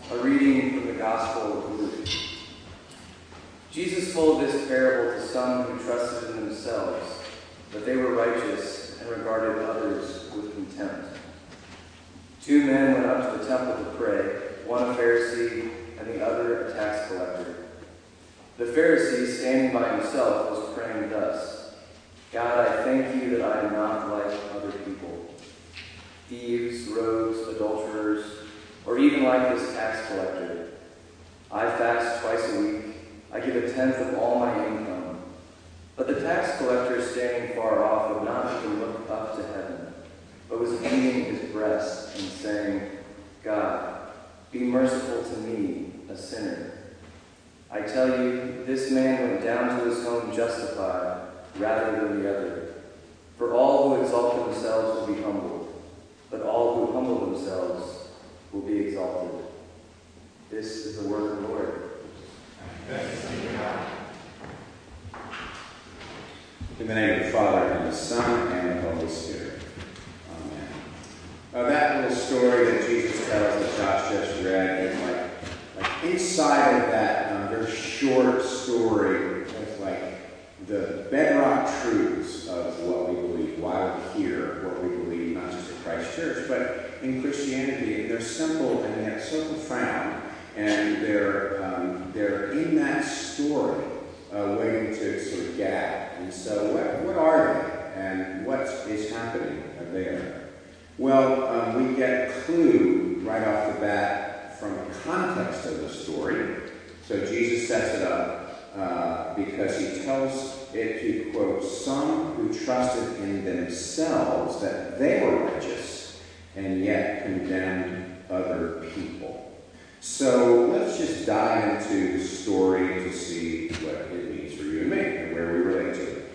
A reading from the Gospel of Luke. Jesus told this parable to some who trusted in themselves that they were righteous and regarded others with contempt. Two men went up to the temple to pray, one a Pharisee and the other a tax collector. The Pharisee, standing by himself, was praying thus: God, I thank you that I am not like other people, thieves, rogues, adulterers, or even like this tax collector. I fast twice a week. I give a tenth of all my income. But the tax collector, standing far off, would not even look up to heaven, but was beating his breast and saying, God, be merciful to me, a sinner. I tell you, this man went down to his home justified rather than the other. For all who exalt themselves will be humbled, but all who humble themselves will be exalted. This is the word of the Lord. In the name of the Father, and the Son, and the Holy Spirit. Amen. That little story that Jesus tells that Josh just read is like inside of that very short story, it's like the bedrock truths of what we believe, why we're here, what we believe, not just at Christ Church, but in Christianity. They're simple and yet so profound, and they're in that story waiting to sort of gab. And so what are they, and what is happening there? Well, we get a clue right off the bat from the context of the story. So Jesus sets it up because he tells it to, quote, some who trusted in themselves that they were righteous and yet condemned other people. So let's just dive into the story to see what it means for you and me and where we relate to it.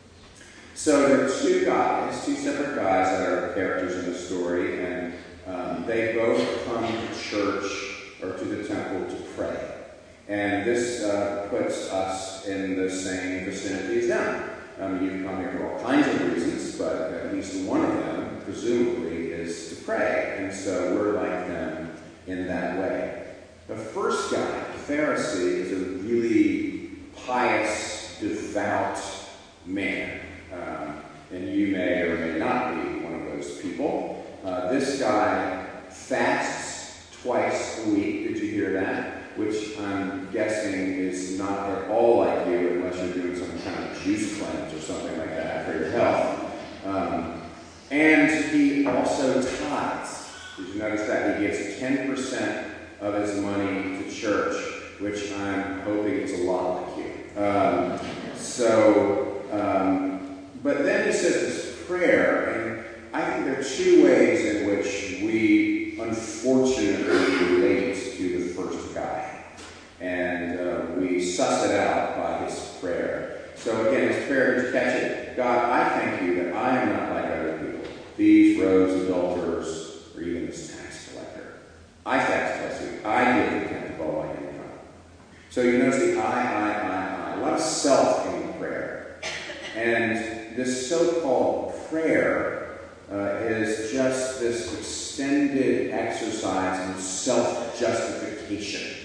So there are two separate guys that are characters in the story, and they both come to church or to the temple to pray. And this puts us in the same vicinity as them. You come here for all kinds of reasons, but at least one of them, presumably, is to pray. And so we're like them in that way. The first guy, the Pharisee, is a really pious, devout man. And you may or may not be one of those people. This guy fasts twice a week. Did you hear that? Which I'm guessing is not at all like you unless you're doing some kind of juice cleanse or something like that for your health. And he also tithes. Did you notice that? He gives 10% of his money to church, which I'm hoping is a lot like you. But then he says this prayer, and I think there are two ways in which we unfortunately relate to the first guy. And we suss it out by his prayer. So again, his prayer, did you catch it? God, I thank you that I am not like other people, thieves, rogues, adulterers, or even this tax collector. I fast twice a week. I give a tenth of all my income. So you notice the I. A lot of self in prayer. And this so-called prayer is just this extended exercise in self-justification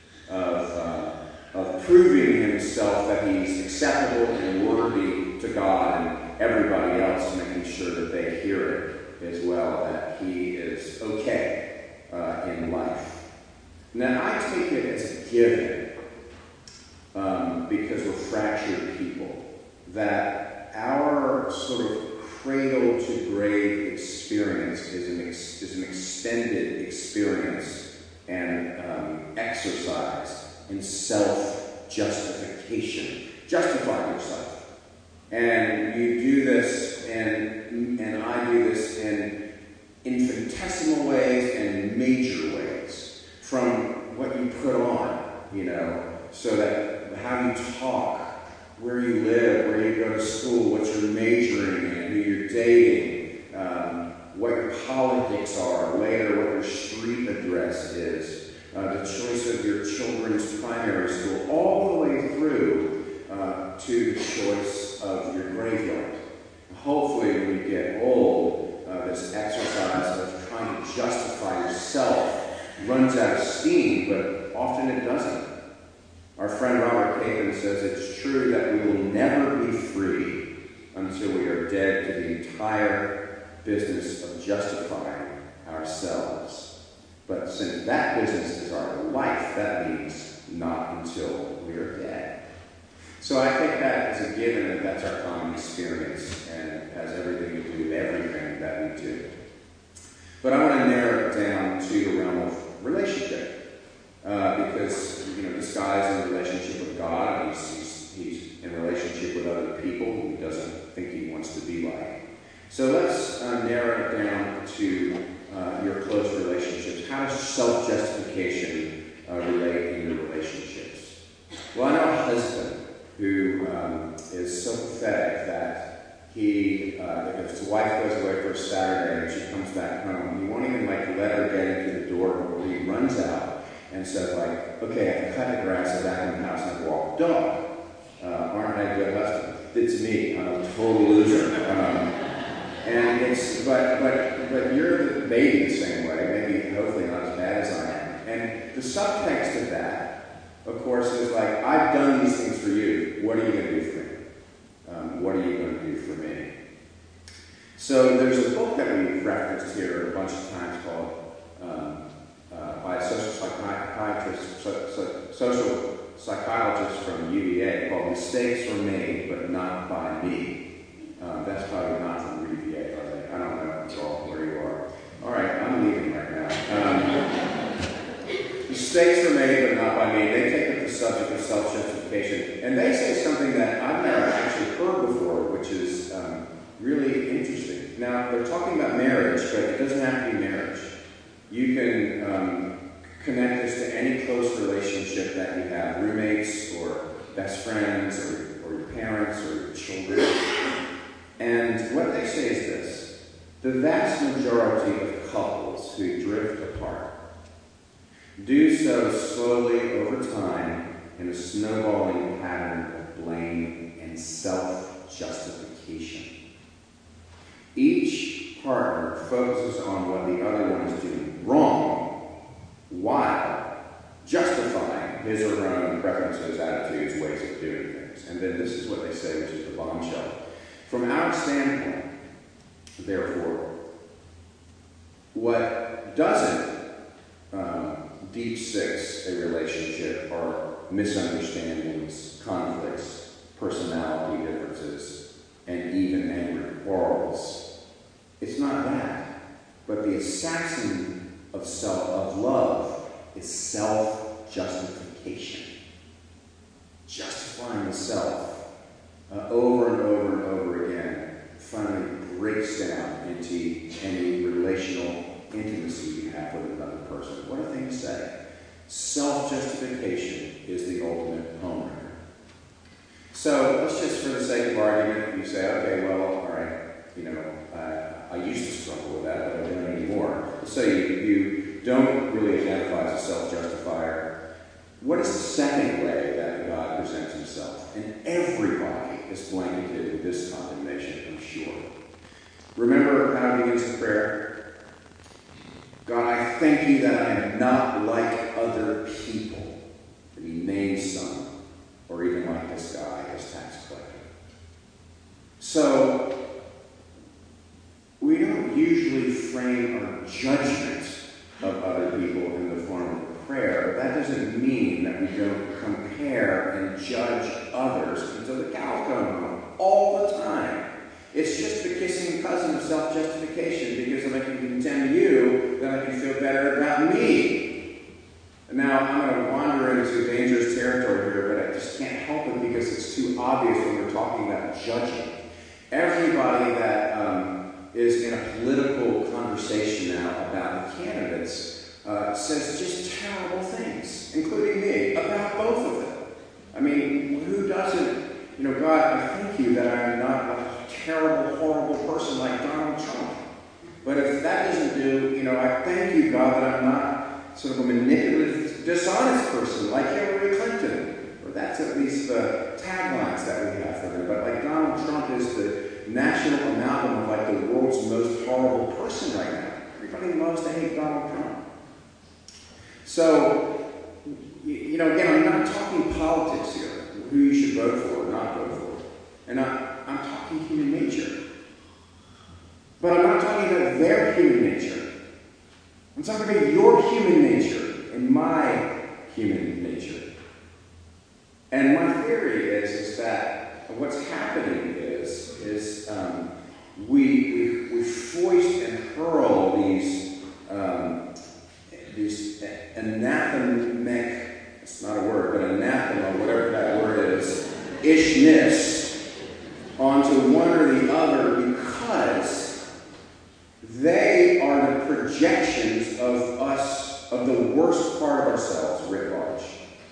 of proving himself that he's acceptable and worthy to God and everybody else, making sure that they hear it as well, that he is okay in life. Now, I take it as a given, because we're fractured people, that our sort of cradle-to-grave experience is an extended experience and exercise in self-justification. Justify yourself. And you do this, and I do this in infinitesimal ways and major ways. From what you put on, so that how you talk, where you live, where you go to school, what you're majoring in, who you're dating, what your politics are, later what your street address is, the choice of your children's primary school, all the way through to the choice of your graveyard. Hopefully when you get old, this exercise of trying to justify yourself runs out of steam, but often it doesn't. Our friend Robert Capon says it's true that we will never be free until we are dead to the entire business of justifying ourselves. But since that business is our life, that means not until we are dead. So I think that is a given that that's our common experience and has everything to do with everything that we do. But I want to narrow it down to the realm of relationship. Because, this guy's in relationship with God, and he's in relationship with other people who he doesn't think he wants to be like. So let's narrow it down to your close relationships. How does self-justification relate in your relationships? Well, I know a husband who is so pathetic that if his wife goes away for a Saturday and she comes back home, he won't even let her get into the door before he runs out and says, okay, I cut the grass, I back in the house, and I walk the dog. Aren't I a good husband? It's me. I'm a total loser. But you're the baby the same way, maybe hopefully not as bad as I am. And the subtext of that, of course, is I've done these things for you. What are you going to do for me? What are you going to do for me? So there's a book that we've referenced here a bunch of times called by a social psychologist from UVA called Mistakes Were Made, But Not By Me. That's probably not from UVA, are they? I don't know it's all where you are. All right, I'm leaving right now. Mistakes were made, but not by me. They take up the subject of self-justification, and they say something that I've never actually heard before, which is really interesting. Now, they're talking about marriage, but it doesn't have to be marriage. You can connect this to any close relationship that you have, roommates or best friends or your parents or your children. And what they say is this: the vast majority of couples who drift apart do so slowly over time in a snowballing pattern of blame and self-justification. Each partner focuses on what the other one is doing wrong while justifying his or her own preferences, attitudes, ways of doing things. And then this is what they say, which is the bombshell. From our standpoint, therefore, what doesn't deep six a relationship are misunderstandings, conflicts, personality differences, and even angry quarrels. It's not that, but the assassin of love is self-justification. Justifying the self over and over and over again finally breaks down into any relational intimacy you have with another person. What a thing to say. Self-justification is the ultimate home runner. So let's just, for the sake of argument, you say, okay, well, all right, I used to struggle with that, but I don't anymore. So you don't really identify as a self-justifier. What is the second way that God presents himself? And everybody is blanketed with this condemnation, I'm sure. Remember how he begins the prayer? God, I thank you that I am not like other people. And he names some, or even like this guy, his tax collector. So, we don't usually frame our judgment of other people in the form of a prayer, but that doesn't mean that we don't compare and judge others until the cows come home all the time. It's just the kissing cousin of self-justification, because if I can condemn you, then I can feel better about me. Now, I'm going to wander into dangerous territory here, but I just can't help it because it's too obvious when we're talking about judging. Everybody that is in a political conversation now about the candidates says just terrible things, including me, about both of them. I mean, who doesn't? God, I thank you that I'm not a terrible, horrible person like Donald Trump. But if that doesn't do, I thank you, God, that I'm not sort of a manipulative, dishonest person like Hillary Clinton. Or that's at least the taglines that we have for them. But like Donald Trump is the national amalgam of the world's most horrible person right now. Everybody loves to hate Donald Trump. So, again, I'm not talking politics here, who you should vote for or not vote for. And I'm talking human nature. But I'm not talking about their human nature. I'm talking about your human nature and my human nature. And my theory is that what's happening is we foist and hurl these anathemic, it's not a word, but anathema, whatever that word is, ishness onto one or the other because they are the projections of us, of the worst part of ourselves writ large.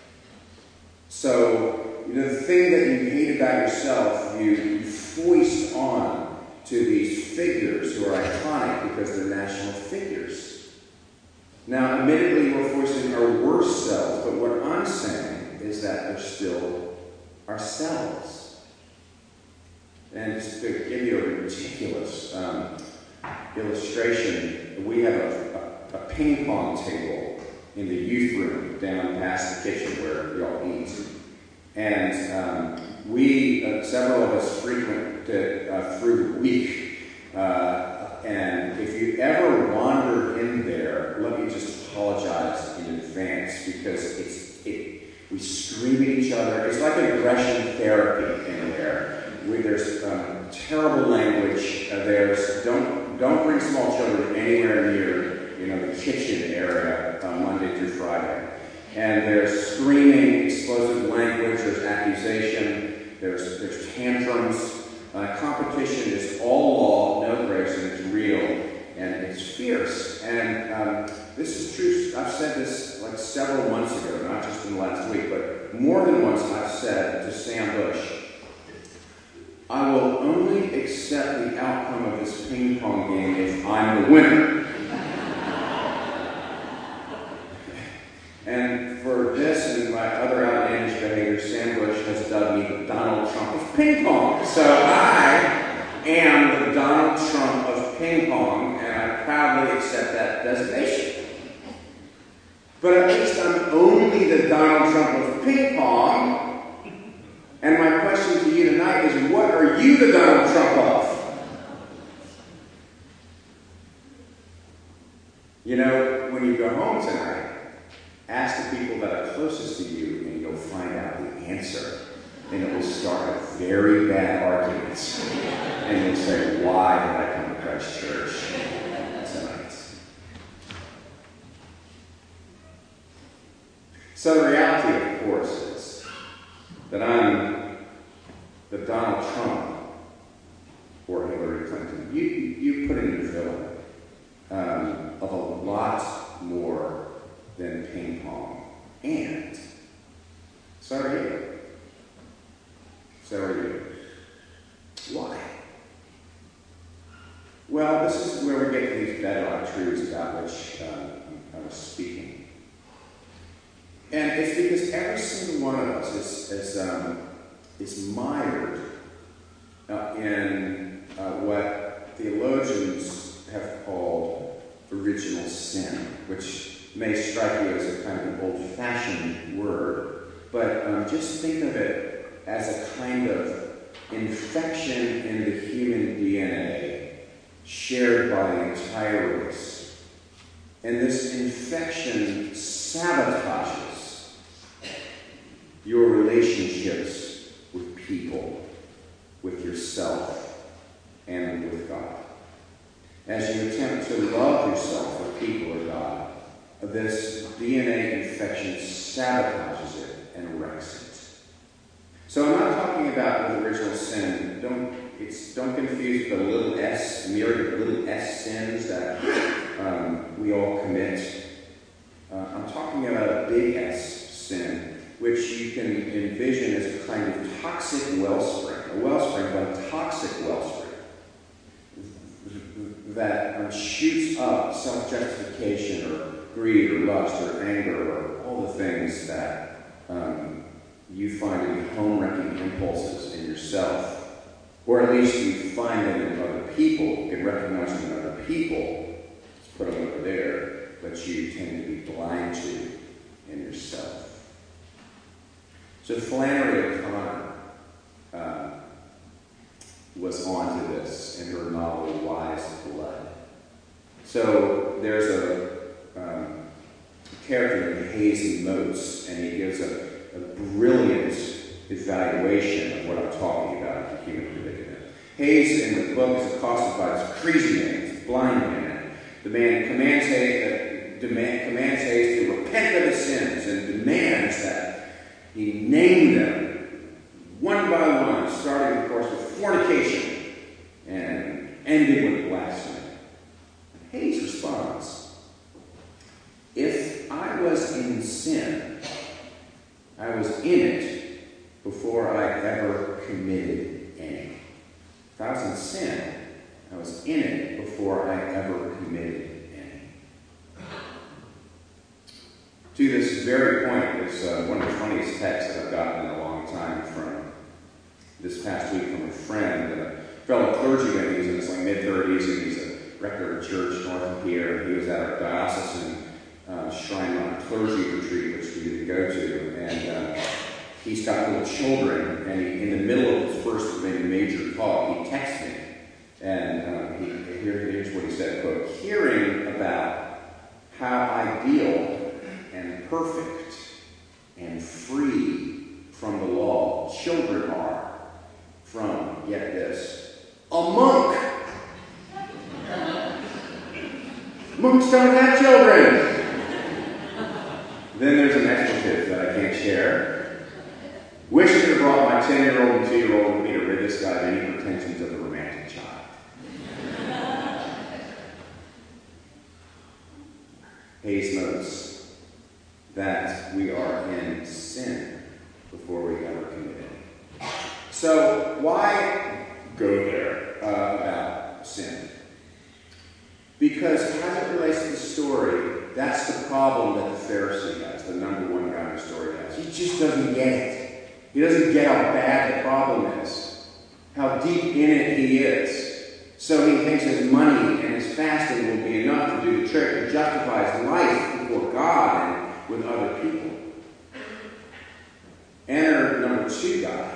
So, the thing that you hate about yourself, you foist on to these figures who are iconic because they're national figures. Now, admittedly, we're foisting our worst selves, but what I'm saying is that they're still ourselves. And just to give you a ridiculous illustration, we have a ping pong table in the youth room down past the kitchen where y'all eat. And several of us frequent it through the week. And if you ever wander in there, let me just apologize in advance because we scream at each other. It's like aggression therapy in there. There's terrible language. There's don't bring small children anywhere near the kitchen area Monday through Friday. And there's screaming, explosive language. There's accusation. There's tantrums. Competition is all law, no grace, and it's real, and it's fierce. And this is true. I've said this like several months ago, not just in the last week, but more than once I've said to Sam Bush, I will only accept the outcome of this ping pong game if I'm the winner. And for this and my other outlandish behavior, Sam Bush has dubbed me the Donald Trump of ping pong. So I am the Donald Trump of ping pong, and I proudly accept that designation. But at least I'm only the Donald Trump of ping pong. And my question to you tonight is, what are you the Donald Trump of? When you go home tonight, ask the people that are closest to you, and you'll find out the answer. And it will start a very bad arguments. And you'll say, why did I come to Christ Church tonight? So the reality, of course, is that I'm the Donald Trump or Hillary Clinton. You put in your villain of a lot more than ping pong. And so are you. So are you. Why? Well, this is where we get to these bedrock truths about which I was speaking. And it's because every single one of us is mired in what theologians have called original sin, which may strike you as a kind of an old-fashioned word, but just think of it as a kind of infection in the human DNA shared by the entire race. And this infection sabotages your relationships with people, with yourself, and with God. As you attempt to love yourself or people or God, this DNA infection sabotages it and wrecks it. So I'm not talking about the original sin. Don't confuse the little s, myriad of little s sins that we all commit. I'm talking about a big S sin, which you can envision as a kind of toxic wellspring, a wellspring, but a toxic wellspring that shoots up self-justification or greed or lust or anger or all the things that you find to be home-wrecking impulses in yourself, or at least you find them in other people. You can recognize them in other people. Let's put them over there. but you tend to be blind to in yourself. So Flannery O'Connor was onto this in her novel Wise Blood. So there's a character named Hayes Motes, and he gives a brilliant evaluation of what I'm talking about, the human predicament. Hayes in the book is accosted by this crazy man, this blind man. The man commands Hayes to repent of his sins and demands that he name them one by one, starting, of course, with fornication and ending with blasphemy. And Hayes responds, "If I was in sin, I was in it before I ever committed any. If I was in sin, I was in it before I ever committed any." To this very point, is one of the funniest texts that I've gotten in a long time from this past week from a friend, a fellow clergyman. He's in his mid-30s, and he's a rector of a church north of here. He was at our diocesan Shrine Mountain clergy retreat, which we didn't go to, and he's got little children, and in the middle of his first major talk, he texts me, and here's what he said, quote, "Hearing about how ideal and perfect and free from the law children are from," get this, "a monk." Monks don't have children. Then there's an expletive that I can't share. "Wish I could have brought my 10-year-old and 2-year-old with me to rid this guy of any pretensions of a romantic child." Hayes notes that we are in sin before we ever commit it. So why go there about sin? Because as it relates to the story, that's the problem that the Pharisee has, the number one guy in the story has. He just doesn't get it. He doesn't get how bad the problem is, how deep in it he is. So he thinks his money and his fasting will be enough to do the trick, to justify his life before God and with other people. Enter number 2 guy.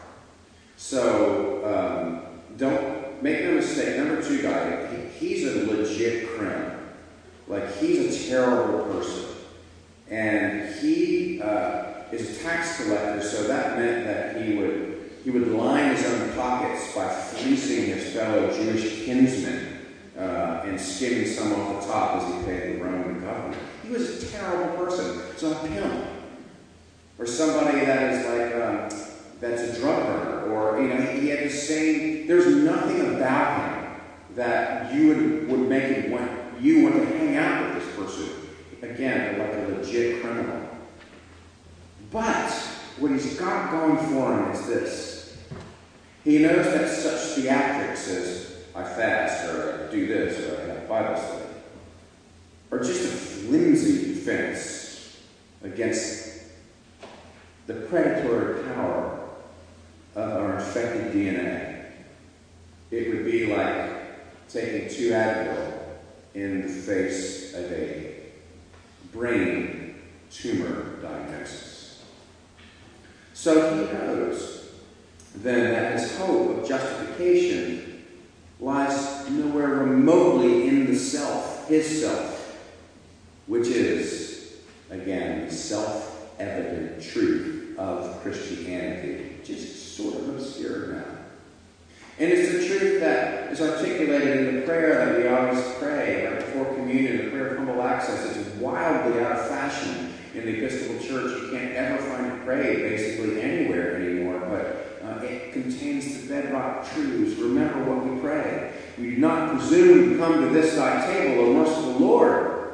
So don't make no mistake, number 2 guy, he's a legit criminal. He's a terrible person. And he is a tax collector, so that meant that he would line his own pockets by fleecing his fellow Jewish kinsmen and skimming some off the top as he paid the Roman government. He was a terrible person. So a pimp, or somebody that is that's a drug burner, or he had the same. There's nothing about him that you would make him want to hang out with this person. Again, like a legit criminal. But what he's got going for him is this. He knows that such theatrics as I fast, or I do this, or I have Bible study, are just a flimsy defense against the predatory power of our infected DNA. It would be like taking 2 Advil in the face of a brain tumor diagnosis. So he knows then that his hope of justification lies nowhere remotely in the self, his self, which is, again, the self-evident truth of Christianity, which is sort of obscure now. And it's the truth that is articulated in the prayer that we always pray right before communion, the prayer of humble access. It's wildly out of fashion in the Episcopal Church. You can't ever find it prayed basically anywhere anymore, but it contains the bedrock truths. Remember what we pray. We do not presume to come to this thy table, O merciful Lord.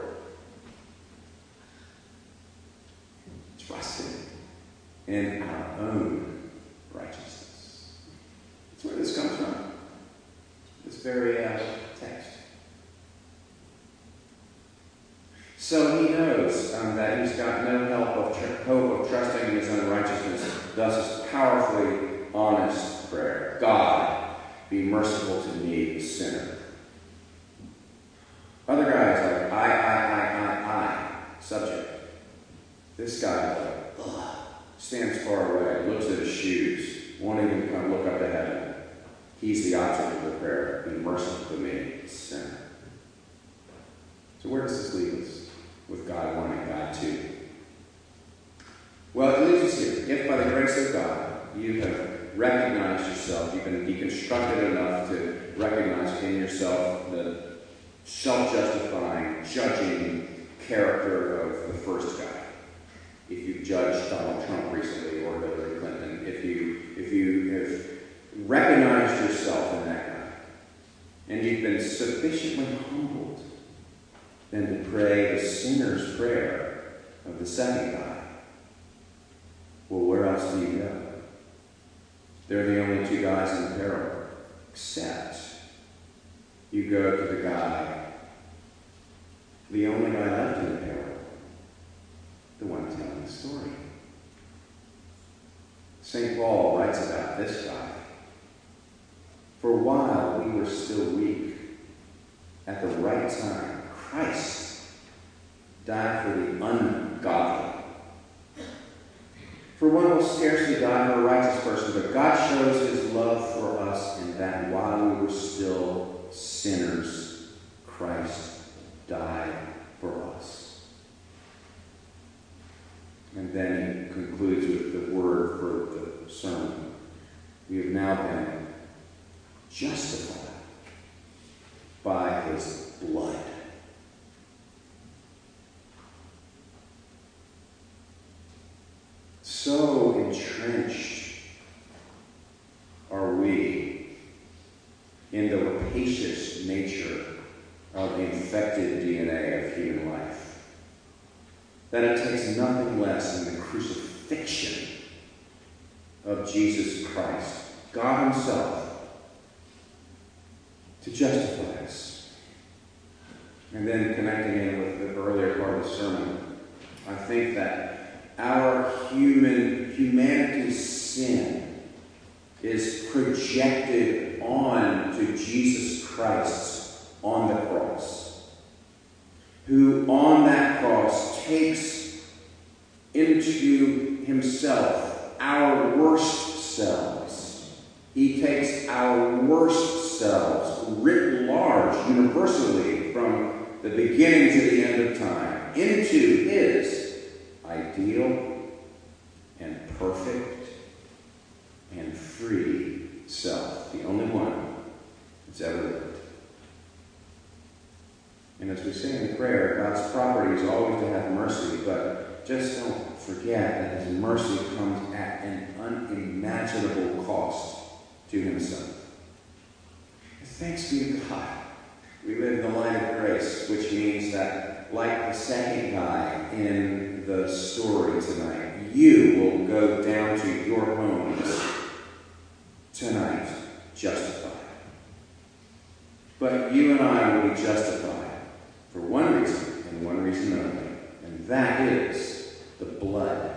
Trusting in our own righteousness. That's where this comes from. This very text. So he knows that he's got no hope of trusting in his own righteousness. Thus, his powerfully honest prayer. God, be merciful to me, a sinner. Other guys like, I This guy stands far away, looks at his shoes, won't even come look up to heaven. He's the object of the prayer. Be merciful to me, a sinner. So where does this leave us with God 1 and God 2? Well, it leaves us here. If by the grace of God you have recognized yourself, you've been deconstructed enough to recognize in yourself the self-justifying, judging character of the first guy. If you've judged Donald Trump recently or Hillary Clinton, if you have recognized yourself in that guy, and you've been sufficiently humbled then to pray the sinner's prayer of the second guy, well, where else do you go? They're the only two guys in the parable, except you go to the guy, the only guy left in the parable, the one telling the story. St. Paul writes about this guy. For while we were still weak, at the right time, Christ died for the ungodly. For one will scarcely die for a righteous person, but God shows his love for us in that while we were still sinners, Christ died for us. And then he concludes with the word for the sermon. We have now been justified by his blood. So entrenched are we in the rapacious nature of the infected DNA of human life that it takes nothing less than the crucifixion of Jesus Christ, God himself, to justify us. And then connecting in with the earlier part of the sermon, I think that our humanity's sin is projected on to Jesus Christ on the cross, who on that cross takes into himself our worst selves. He takes our worst selves, writ large, universally, from the beginning to the end of time, into his ideal and perfect and free self, the only one that's ever lived. And as we say in prayer, God's property is always to have mercy, but just don't forget that his mercy comes at an unimaginable cost to himself. Thanks be to God. We live in the line of grace, which means that, like the second guy in the story tonight, you will go down to your homes tonight justified. But you and I will be justified for one reason and one reason only, and that is the blood